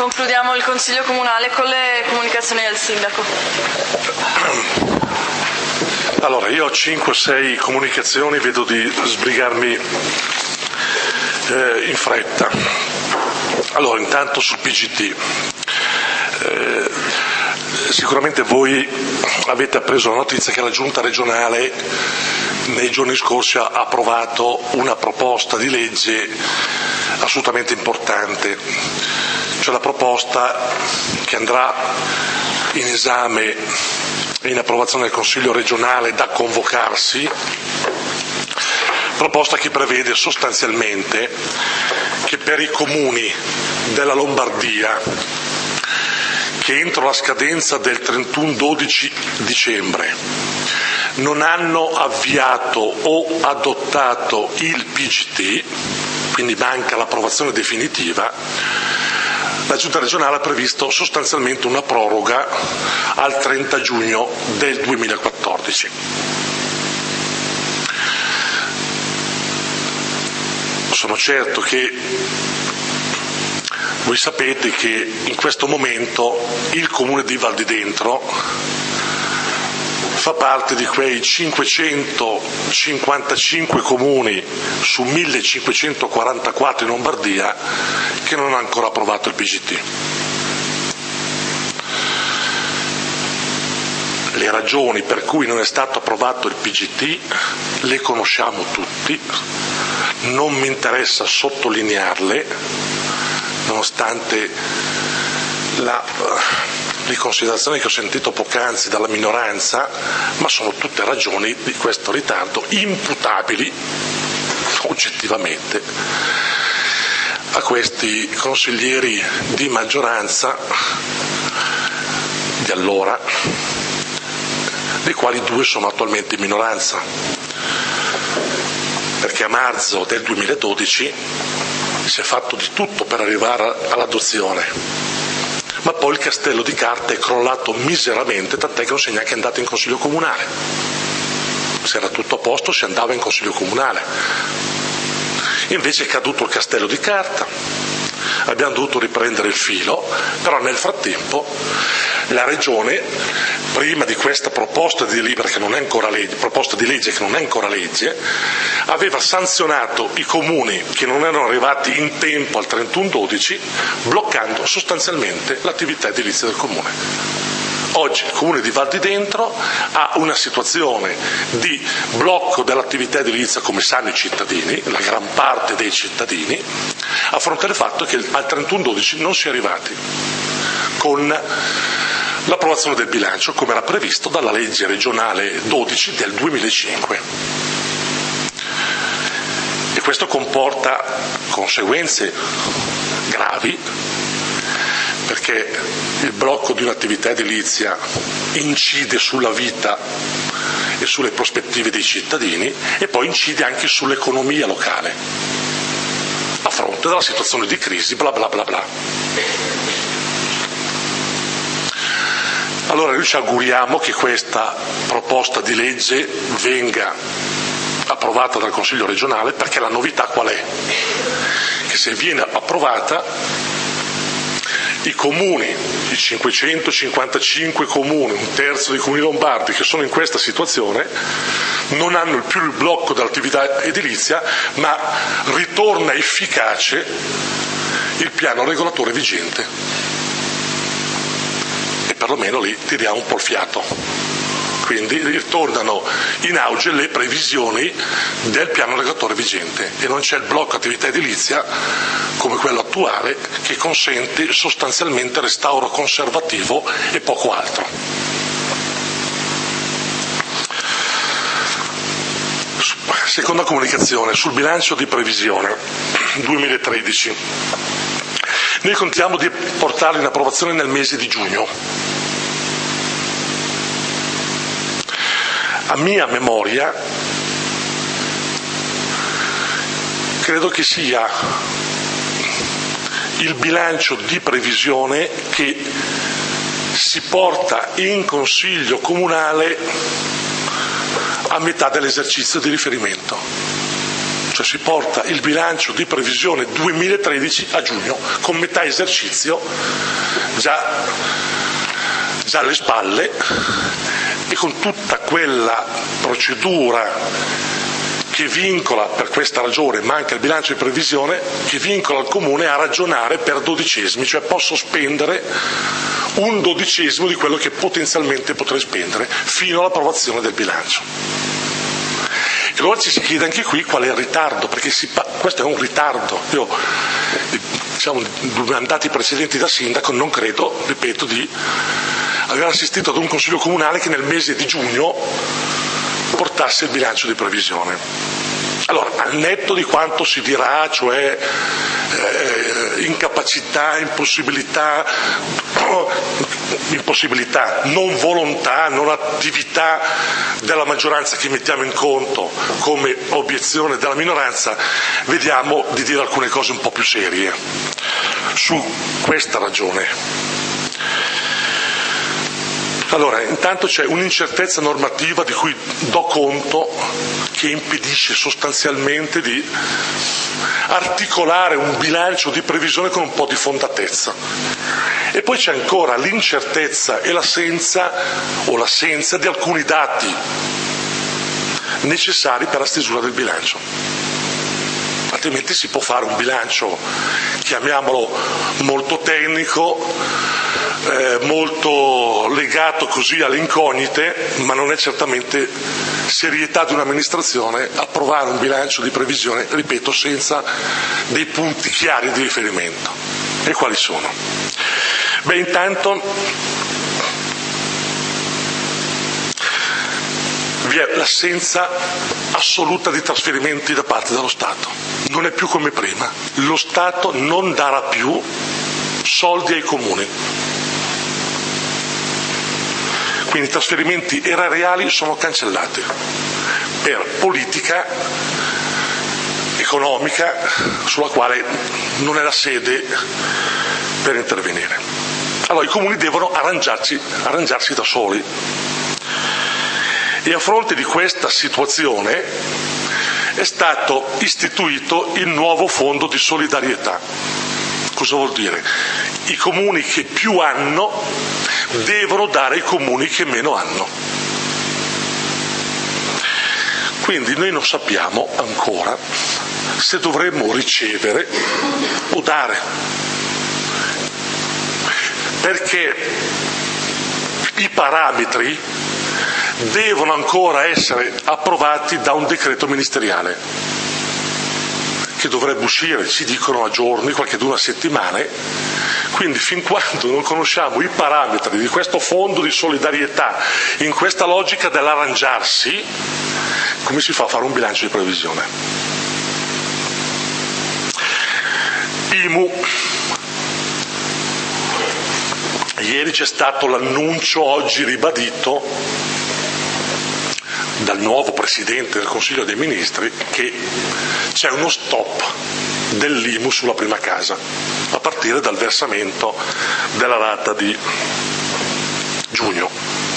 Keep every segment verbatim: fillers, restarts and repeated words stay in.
concludiamo il Consiglio Comunale con le comunicazioni del Sindaco. Allora, io ho cinque sei comunicazioni, vedo di sbrigarmi eh, in fretta. Allora, intanto sul P G T. Eh, sicuramente voi avete appreso la notizia che la Giunta regionale nei giorni scorsi ha approvato una proposta di legge assolutamente importante, cioè la proposta che andrà in esame e in approvazione del Consiglio regionale da convocarsi, proposta che prevede sostanzialmente che per i comuni della Lombardia che entro la scadenza del trentuno dodici dicembre non hanno avviato o adottato il P G T, quindi manca l'approvazione definitiva, la Giunta regionale ha previsto sostanzialmente una proroga al trenta giugno del duemilaquattordici. Sono certo che voi sapete che in questo momento il comune di Val di Dentro fa parte di quei cinquecentocinquantacinque comuni su millecinquecentoquarantaquattro in Lombardia che non hanno ancora approvato il P G T. Le ragioni per cui non è stato approvato il P G T le conosciamo tutti, non mi interessa sottolinearle, nonostante la, le considerazioni che ho sentito poc'anzi dalla minoranza, ma sono tutte ragioni di questo ritardo imputabili oggettivamente a questi consiglieri di maggioranza di allora, dei quali due sono attualmente in minoranza, perché a marzo del duemiladodici si è fatto di tutto per arrivare all'adozione, ma poi il castello di carta è crollato miseramente, tant'è che non si è neanche andato in Consiglio Comunale. Se era tutto a posto si andava in Consiglio Comunale. Invece è caduto il castello di carta, abbiamo dovuto riprendere il filo, però nel frattempo la Regione, prima di questa proposta di delibera che non è ancora legge, proposta di legge che non è ancora legge, aveva sanzionato i comuni che non erano arrivati in tempo al trentuno dodici, bloccando sostanzialmente l'attività edilizia del comune. Oggi il comune di Val di Dentro ha una situazione di blocco dell'attività edilizia, come sanno i cittadini, la gran parte dei cittadini, a fronte del fatto che al trentuno dodici non si è arrivati con l'approvazione del bilancio, come era previsto dalla legge regionale dodici del duemilacinque. E questo comporta conseguenze gravi, perché il blocco di un'attività edilizia incide sulla vita e sulle prospettive dei cittadini e poi incide anche sull'economia locale, a fronte della situazione di crisi, bla bla bla bla. Allora noi ci auguriamo che questa proposta di legge venga approvata dal Consiglio regionale, perché la novità qual è? Che se viene approvata i comuni, i cinquecentocinquantacinque comuni, un terzo dei comuni lombardi che sono in questa situazione, non hanno più il blocco dell'attività edilizia, ma ritorna efficace il piano regolatore vigente. E perlomeno lì tiriamo un po' il fiato. Quindi ritornano in auge le previsioni del piano regolatore vigente e non c'è il blocco attività edilizia come quello attuale, che consente sostanzialmente restauro conservativo e poco altro. Seconda comunicazione, sul bilancio di previsione duemilatredici. Noi contiamo di portarlo in approvazione nel mese di giugno. A mia memoria, credo che sia il bilancio di previsione che si porta in Consiglio Comunale a metà dell'esercizio di riferimento. cioè si porta il bilancio di previsione duemilatredici a giugno, con metà esercizio già, già alle spalle e con tutta quella procedura che vincola, per questa ragione manca il bilancio di previsione, che vincola il Comune a ragionare per dodicesimi, cioè posso spendere un dodicesimo di quello che potenzialmente potrei spendere fino all'approvazione del bilancio. E allora ci si chiede anche qui qual è il ritardo, perché si pa- questo è un ritardo. Io, diciamo, nei due mandati precedenti da sindaco non credo, ripeto, di aver assistito ad un consiglio comunale che nel mese di giugno portasse il bilancio di previsione. Allora, al netto di quanto si dirà, cioè eh, incapacità, impossibilità, impossibilità, non volontà, non attività della maggioranza che mettiamo in conto come obiezione della minoranza, vediamo di dire alcune cose un po' più serie su questa ragione. Allora, intanto c'è un'incertezza normativa di cui do conto, che impedisce sostanzialmente di articolare un bilancio di previsione con un po' di fondatezza. E poi c'è ancora l'incertezza e l'assenza o l'assenza di alcuni dati necessari per la stesura del bilancio. Altrimenti si può fare un bilancio, chiamiamolo molto tecnico, eh, molto legato così alle incognite, ma non è certamente serietà di un'amministrazione approvare un bilancio di previsione, ripeto, senza dei punti chiari di riferimento. E quali sono? Beh, intanto vi è l'assenza assoluta di trasferimenti da parte dello Stato. Non è più come prima. Lo Stato non darà più soldi ai comuni. Quindi i trasferimenti erariali sono cancellati per politica economica sulla quale non è la sede per intervenire. Allora i comuni devono arrangiarsi, arrangiarsi da soli. E a fronte di questa situazione è stato istituito il nuovo fondo di solidarietà. Cosa vuol dire? I comuni che più hanno devono dare ai comuni che meno hanno. Quindi noi non sappiamo ancora se dovremmo ricevere o dare, perché i parametri devono ancora essere approvati da un decreto ministeriale che dovrebbe uscire, ci dicono a giorni, qualcheduno a settimane. Quindi fin quando non conosciamo i parametri di questo fondo di solidarietà in questa logica dell'arrangiarsi, come si fa a fare un bilancio di previsione? I M U. Ieri c'è stato l'annuncio, oggi ribadito, dal nuovo Presidente del Consiglio dei Ministri, che c'è uno stop dell'I M U sulla prima casa, a partire dal versamento della rata di giugno.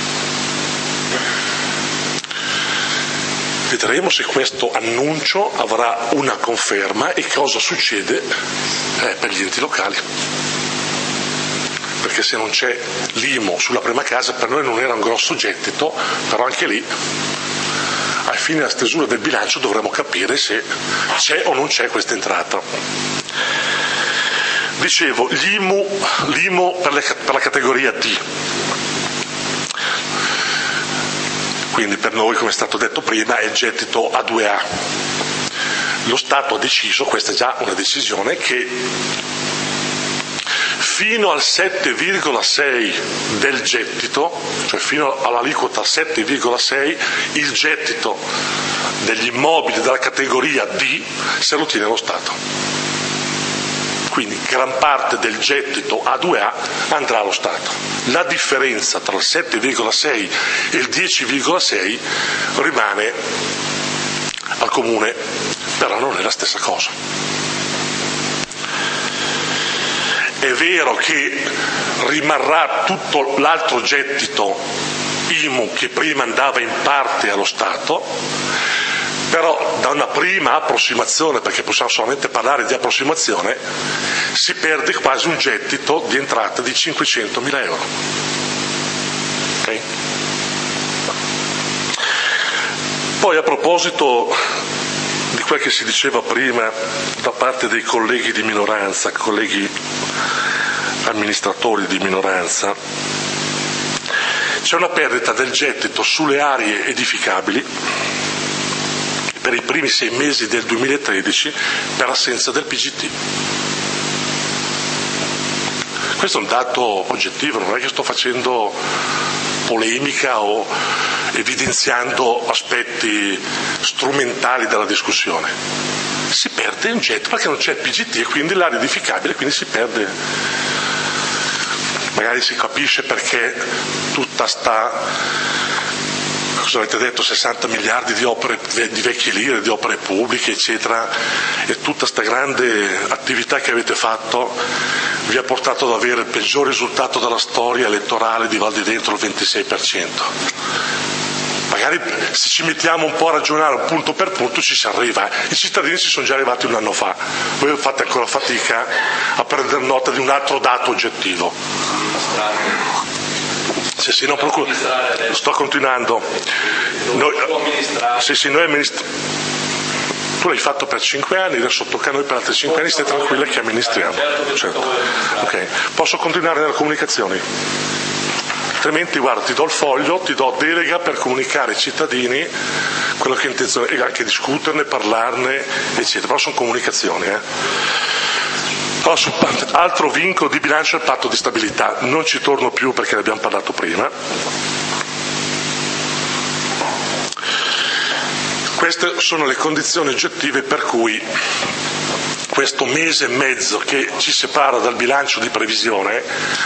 Vedremo se questo annuncio avrà una conferma e cosa succede eh, per gli enti locali. Perché se non c'è l'I M U sulla prima casa, per noi non era un grosso gettito, però anche lì, ai fini della stesura del bilancio, dovremo capire se c'è o non c'è questa entrata. Dicevo, l'I M U, l'I M U per, le, per la categoria D. Quindi per noi, come è stato detto prima, è il gettito A due A. Lo Stato ha deciso, questa è già una decisione, che fino al sette virgola sei del gettito, cioè fino all'aliquota sette virgola sei, il gettito degli immobili della categoria D se lo tiene lo Stato. Quindi gran parte del gettito A due A andrà allo Stato. La differenza tra il sette virgola sei e il dieci virgola sei rimane al Comune, però non è la stessa cosa. È vero che rimarrà tutto l'altro gettito I M U che prima andava in parte allo Stato, Però da una prima approssimazione, perché possiamo solamente parlare di approssimazione, si perde quasi un gettito di entrata di cinquecentomila euro. Okay? Poi a proposito di quel che si diceva prima da parte dei colleghi di minoranza, colleghi amministratori di minoranza, c'è una perdita del gettito sulle aree edificabili per i primi sei mesi del duemilatredici per assenza del P G T. Questo è un dato oggettivo, non è che sto facendo polemica o evidenziando aspetti strumentali della discussione. Si perde un gettito perché non c'è il P G T e quindi l'area edificabile, quindi si perde. Magari si capisce perché tutta sta, cosa avete detto, sessanta miliardi di opere, di vecchie lire, di opere pubbliche, eccetera, e tutta sta grande attività che avete fatto vi ha portato ad avere il peggior risultato della storia elettorale di Val di Dentro, il ventisei per cento. Magari se ci mettiamo un po' a ragionare punto per punto ci si arriva. I cittadini ci sono già arrivati un anno fa, voi fate ancora fatica a prendere nota di un altro dato oggettivo. Sì, sì, no, procuro. Sto continuando. Noi, sì, sì, noi amministra- tu l'hai fatto per cinque anni, adesso tocca a noi per altri cinque anni, stai tranquilla che amministriamo. Certo. Okay. Posso continuare nelle comunicazioni? Altrimenti, guarda, ti do il foglio, ti do delega per comunicare ai cittadini quello che è intenzione, e anche discuterne, parlarne, eccetera. Però sono comunicazioni, eh. Allora, su altro vincolo di bilancio è il patto di stabilità. Non ci torno più perché ne abbiamo parlato prima. Queste sono le condizioni oggettive per cui questo mese e mezzo che ci separa dal bilancio di previsione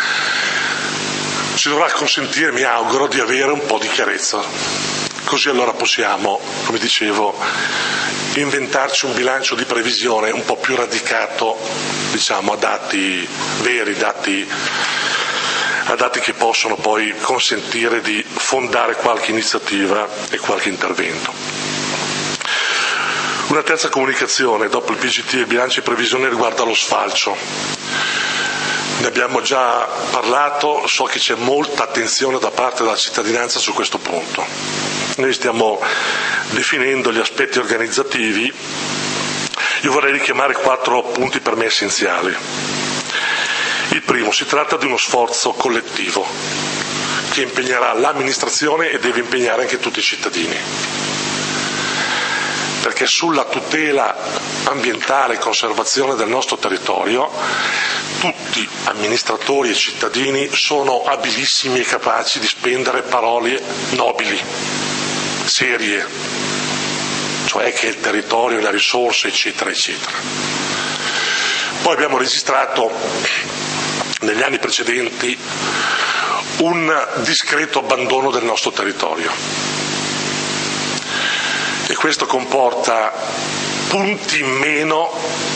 ci dovrà consentire, mi auguro, di avere un po' di chiarezza. Così allora possiamo, come dicevo, inventarci un bilancio di previsione un po' più radicato, diciamo, a dati veri, dati, a dati che possono poi consentire di fondare qualche iniziativa e qualche intervento. Una terza comunicazione, dopo il P G T e il bilancio di previsione, riguarda lo sfalcio. Ne abbiamo già parlato, so che c'è molta attenzione da parte della cittadinanza su questo punto. Noi stiamo definendo gli aspetti organizzativi. Io vorrei richiamare quattro punti per me essenziali. Il primo, si tratta di uno sforzo collettivo che impegnerà l'amministrazione e deve impegnare anche tutti i cittadini. Perché sulla tutela ambientale e conservazione del nostro territorio tutti, amministratori e cittadini, sono abilissimi e capaci di spendere parole nobili, serie, cioè che il territorio, le risorse, eccetera, eccetera. Poi abbiamo registrato negli anni precedenti un discreto abbandono del nostro territorio. E questo comporta punti in meno,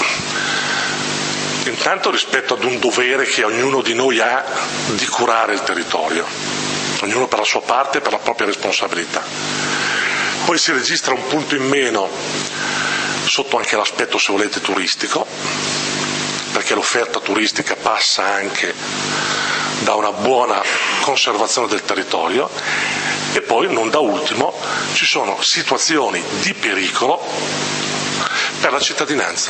intanto rispetto ad un dovere che ognuno di noi ha di curare il territorio, ognuno per la sua parte e per la propria responsabilità. Poi si registra un punto in meno sotto anche l'aspetto, se volete, turistico, perché l'offerta turistica passa anche da una buona conservazione del territorio. E poi, non da ultimo, ci sono situazioni di pericolo per la cittadinanza,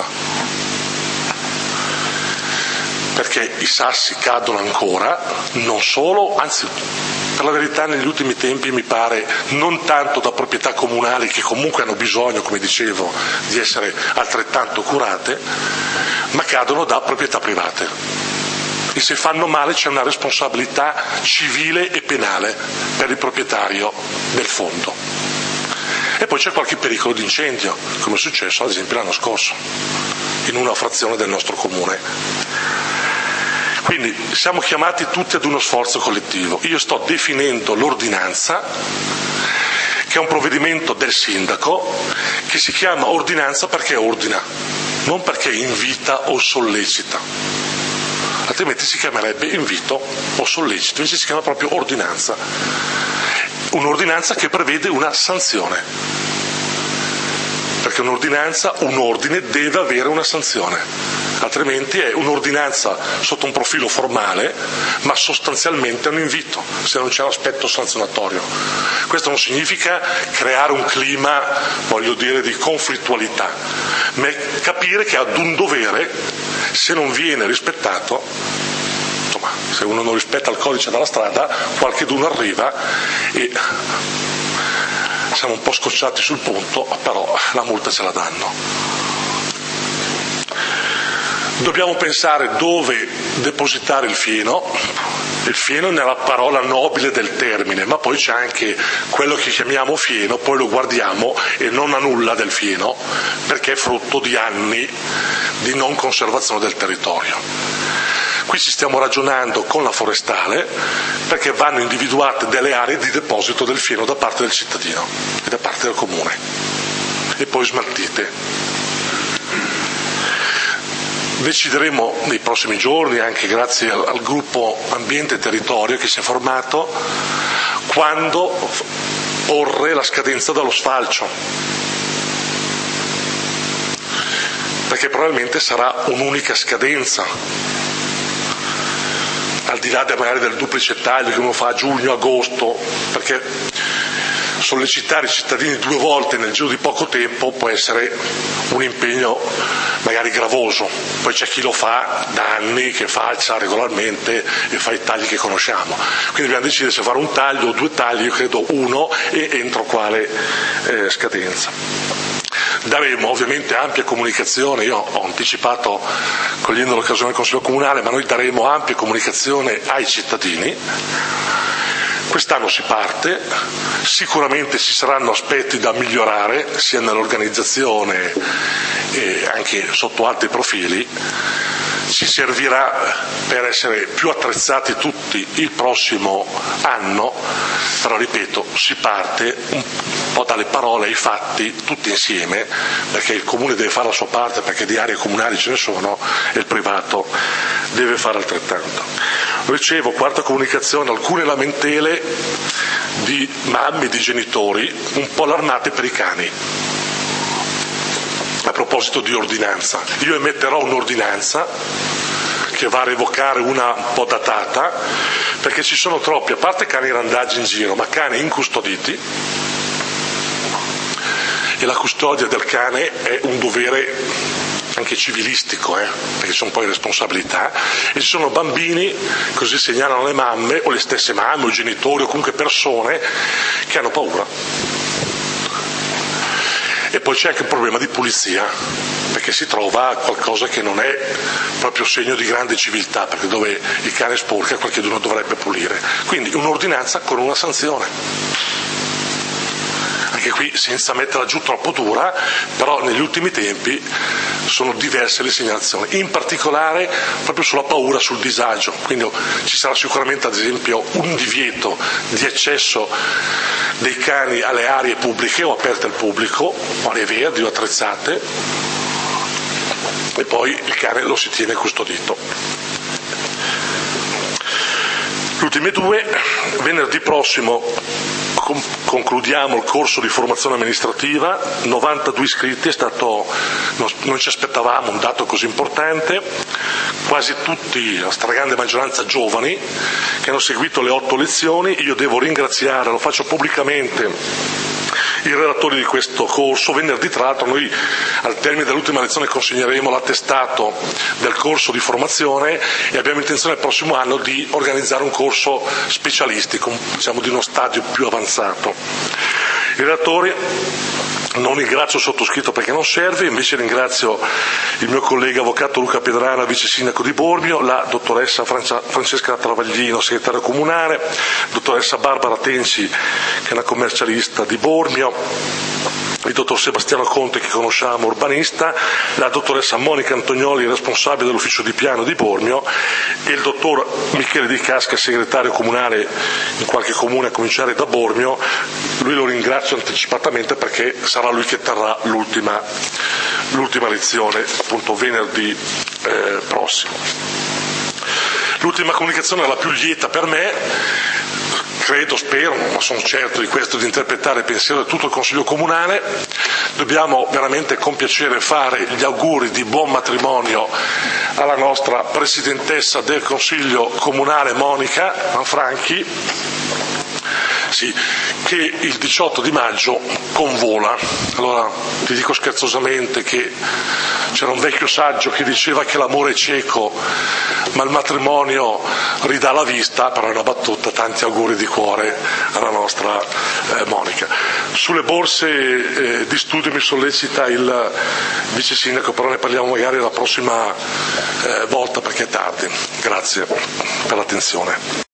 perché i sassi cadono ancora, non solo, anzi, per la verità negli ultimi tempi mi pare non tanto da proprietà comunali che comunque hanno bisogno, come dicevo, di essere altrettanto curate, ma cadono da proprietà private. E se fanno male c'è una responsabilità civile e penale per il proprietario del fondo. E poi c'è qualche pericolo di incendio, come è successo ad esempio l'anno scorso, in una frazione del nostro comune. Quindi siamo chiamati tutti ad uno sforzo collettivo. Io sto definendo l'ordinanza, che è un provvedimento del sindaco, che si chiama ordinanza perché ordina, non perché invita o sollecita. Altrimenti si chiamerebbe invito o sollecito, invece si chiama proprio ordinanza. Un'ordinanza che prevede una sanzione. perché un'ordinanza, un ordine deve avere una sanzione, altrimenti è un'ordinanza sotto un profilo formale, ma sostanzialmente è un invito, se non c'è l'aspetto sanzionatorio. Questo non significa creare un clima, voglio dire, di conflittualità, ma capire che ad un dovere, se non viene rispettato, insomma, se uno non rispetta il codice della strada, qualcheduno arriva e siamo un po' scocciati sul punto, però la multa ce la danno. Dobbiamo pensare dove depositare il fieno. Il fieno è nella parola nobile del termine, ma poi c'è anche quello che chiamiamo fieno, poi lo guardiamo e non ha nulla del fieno, perché è frutto di anni di non conservazione del territorio. Qui ci stiamo ragionando con la forestale perché vanno individuate delle aree di deposito del fieno da parte del cittadino e da parte del comune e poi smaltite. Decideremo nei prossimi giorni, anche grazie al, al gruppo Ambiente e Territorio che si è formato, quando porre la scadenza dello sfalcio, perché probabilmente sarà un'unica scadenza, al di là magari del duplice taglio che uno fa a giugno, agosto, perché sollecitare i cittadini due volte nel giro di poco tempo può essere un impegno magari gravoso. Poi c'è chi lo fa da anni, che falcia regolarmente e fa i tagli che conosciamo. Quindi dobbiamo decidere se fare un taglio o due tagli, io credo uno, e entro quale eh, scadenza. Daremo ovviamente ampia comunicazione, io ho anticipato cogliendo l'occasione del Consiglio Comunale, ma noi daremo ampia comunicazione ai cittadini. Quest'anno si parte, sicuramente ci saranno aspetti da migliorare sia nell'organizzazione e anche sotto altri profili. Ci servirà per essere più attrezzati tutti il prossimo anno, però ripeto, si parte un po' dalle parole ai fatti tutti insieme, perché il comune deve fare la sua parte, perché di aree comunali ce ne sono, e il privato deve fare altrettanto. Ricevo, quarta comunicazione, alcune lamentele di mamme, di genitori un po' allarmate per i cani. A proposito di ordinanza, io emetterò un'ordinanza che va a revocare una un po' datata, perché ci sono troppi, a parte cani randaggi in giro, ma cani incustoditi, e la custodia del cane è un dovere anche civilistico, eh, perché sono poi responsabilità, e ci sono bambini, così segnalano le mamme, o le stesse mamme, o i genitori, o comunque persone che hanno paura. E poi c'è anche un problema di pulizia, perché si trova qualcosa che non è proprio segno di grande civiltà, perché dove il cane sporca qualcuno dovrebbe pulire. Quindi un'ordinanza con una sanzione. Anche qui senza metterla giù troppo dura, però negli ultimi tempi sono diverse le segnalazioni, in particolare proprio sulla paura, sul disagio. Quindi ci sarà sicuramente ad esempio un divieto di accesso dei cani alle aree pubbliche o aperte al pubblico, o aree verdi o attrezzate, e poi il cane lo si tiene custodito. Le ultime due, venerdì prossimo concludiamo il corso di formazione amministrativa, novantadue iscritti, è stato, non ci aspettavamo un dato così importante, quasi tutti, la stragrande maggioranza giovani, che hanno seguito le otto lezioni. Io devo ringraziare, lo faccio pubblicamente, i relatori di questo corso. Venerdì tra l'altro noi al termine dell'ultima lezione consegneremo l'attestato del corso di formazione e abbiamo intenzione il prossimo anno di organizzare un corso specialistico, diciamo di uno stadio più avanzato. I relatori, non ringrazio il sottoscritto perché non serve, invece ringrazio il mio collega avvocato Luca Piedrana, vice sindaco di Bormio, la dottoressa Francesca Travaglino, segretaria comunale, dottoressa Barbara Tenci, che è una commercialista di Bormio, il dottor Sebastiano Conte, che conosciamo, urbanista, la dottoressa Monica Antonioli, responsabile dell'ufficio di piano di Bormio, e il dottor Michele Di Casca, segretario comunale in qualche comune, a cominciare da Bormio. Lui lo ringrazio anticipatamente perché sarà lui che terrà l'ultima, l'ultima lezione, appunto venerdì eh, prossimo. L'ultima comunicazione è la più lieta per me. credo, spero, ma sono certo di questo, di interpretare il pensiero di tutto il Consiglio Comunale. Dobbiamo veramente con piacere fare gli auguri di buon matrimonio alla nostra Presidentessa del Consiglio Comunale Monica Manfranchi, sì, che il diciotto di maggio convola. Allora ti dico scherzosamente che c'era un vecchio saggio che diceva che l'amore è cieco ma il matrimonio ridà la vista, però è una battuta. Tanti auguri di cuore alla nostra eh, Monica. Sulle borse eh, di studio mi sollecita il vice sindaco, però ne parliamo magari la prossima eh, volta perché è tardi. Grazie per l'attenzione.